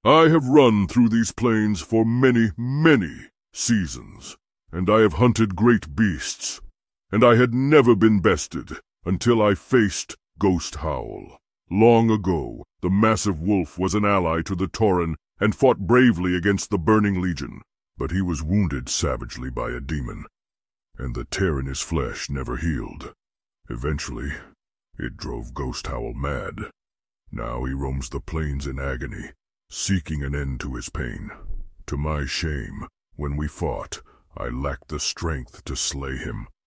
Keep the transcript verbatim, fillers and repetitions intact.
I have run through these plains for many, many seasons, and I have hunted great beasts, and I had never been bested until I faced Ghost Howl. Long ago, the massive wolf was an ally to the Tauren and fought bravely against the Burning Legion, but he was wounded savagely by a demon, and the tear in his flesh never healed. Eventually, it drove Ghost Howl mad. Now he roams the plains in agony, seeking an end to his pain. To my shame, when we fought, I lacked the strength to slay him.